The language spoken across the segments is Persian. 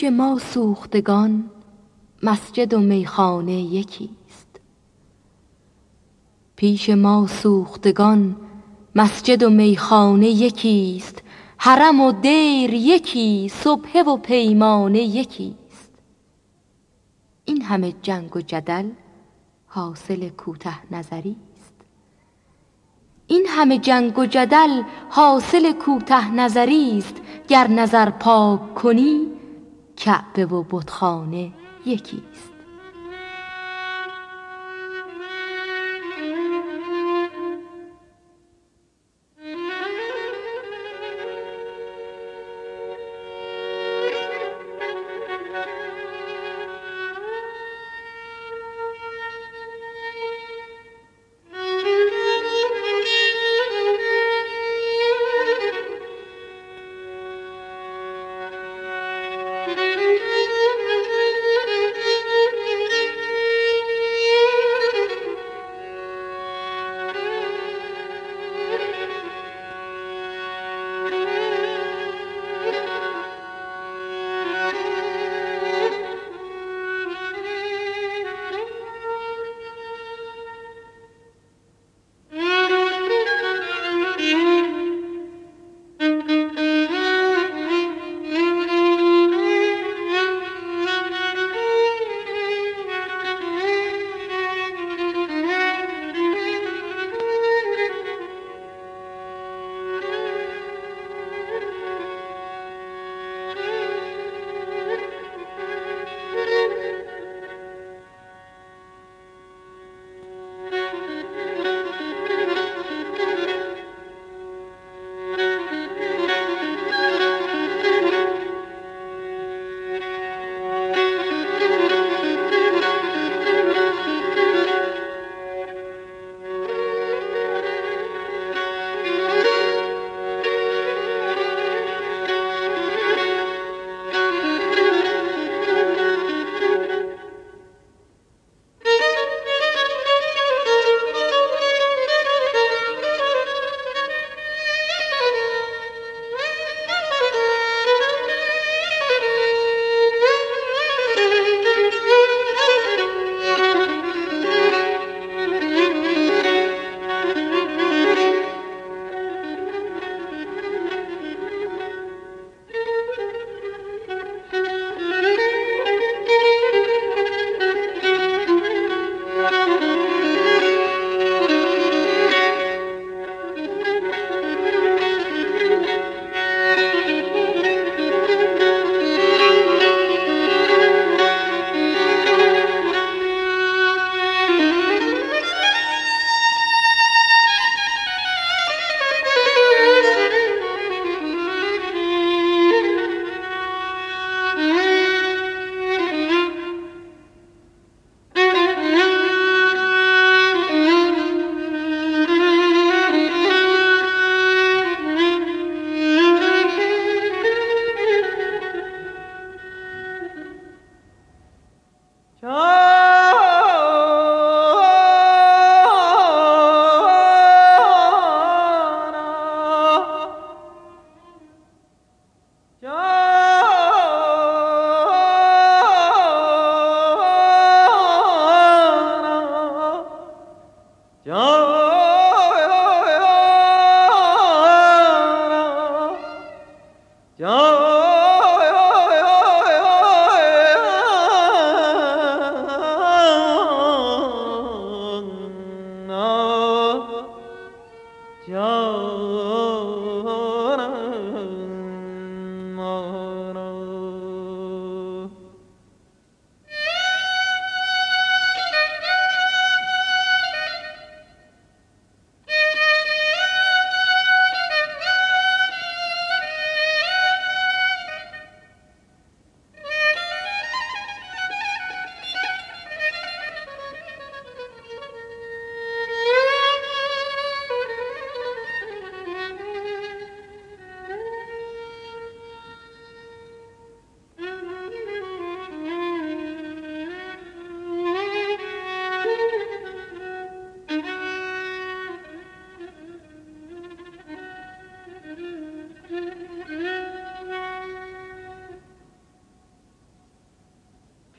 پیش ما سوختگان مسجد و میخانه یکیست. پیش ما سوختگان مسجد و میخانه یکیست. حرم و دیر یکی، سبحه و پیمانه یکیست. این همه جنگ و جدل حاصل کوته نظری است. این همه جنگ و جدل حاصل کوته نظری است. گر نظر پاک کنی کعبه و بتخانه یکیست.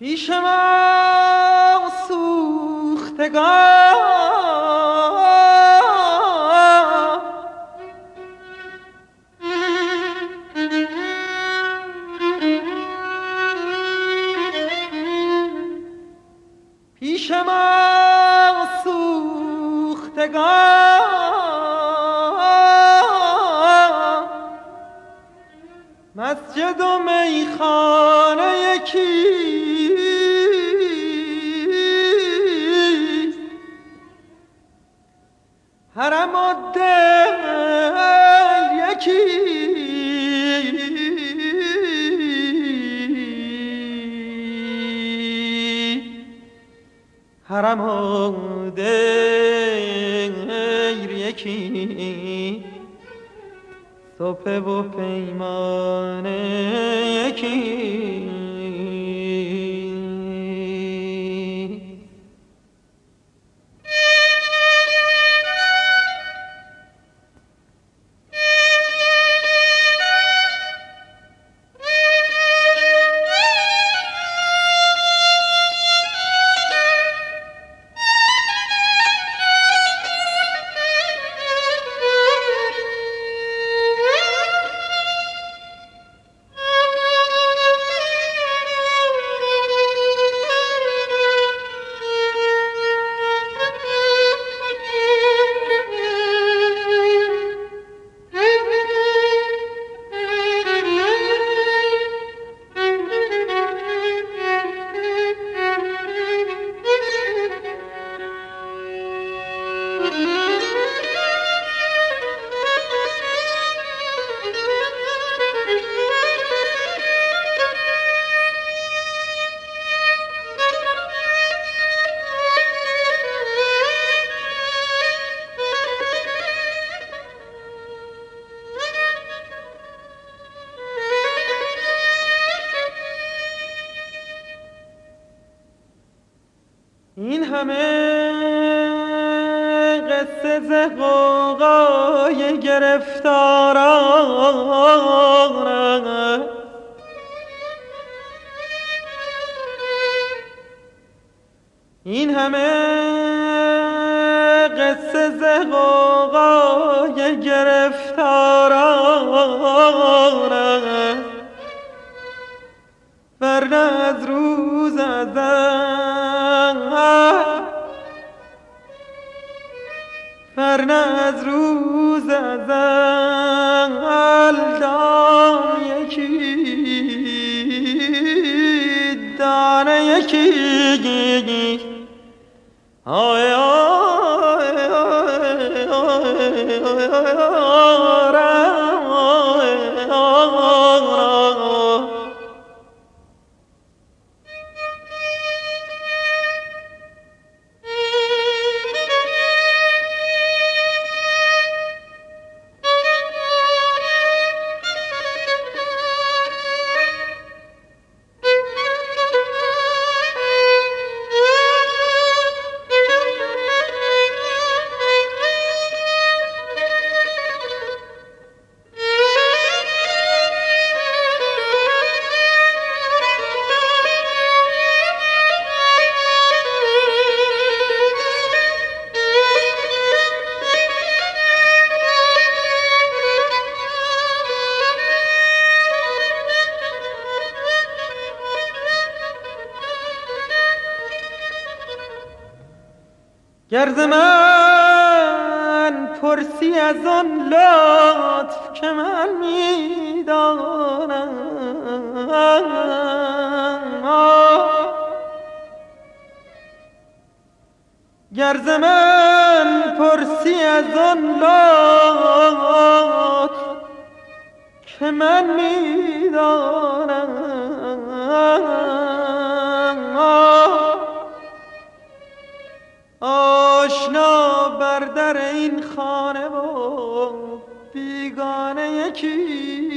پیش ما سوختگان پیش ما سوختگان مسجد و میخانه یکیست حرم و دیر یکی حرم و دیر یکی صبح و پیمانه یکی این همه قصه ز غوغای گرفتاران این همه قصه ز غوغای گرفتاران ورنه از روز ورنه از روز ازل دام یکی دانه یکی آی آی آی گر ز من پرسی از آن لطف که من میدانم گر ز من پرسی از آن لطف که من میدانم آشنا بر در این خانه و بیگانه یکی